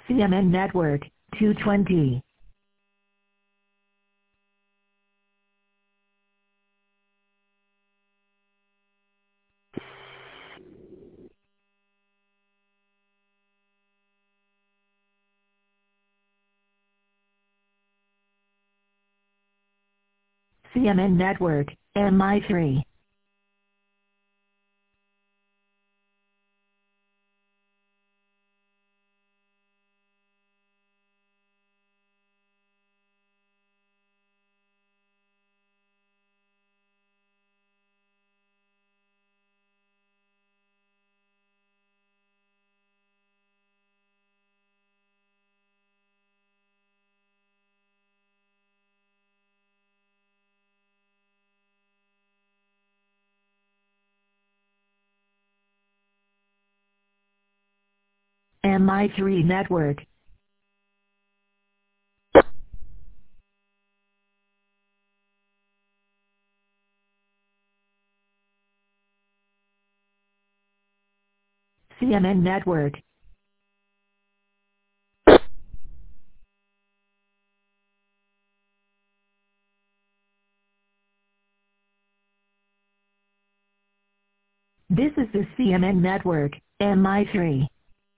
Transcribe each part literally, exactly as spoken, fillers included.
C M N Network, two twenty. C M N Network, M I three. M I three Network. C M N Network. This is the C M N Network, M I three.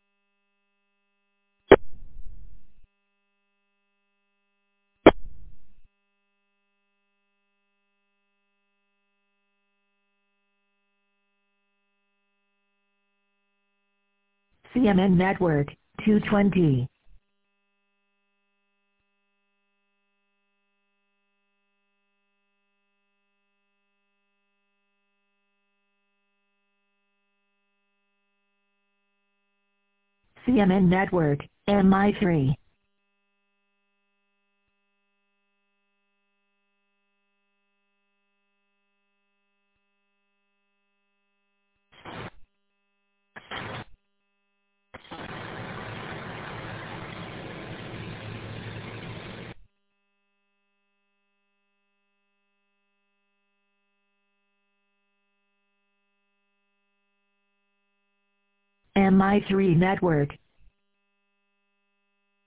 C M N Network, two twenty. C M N Network, M I three. M I three Network.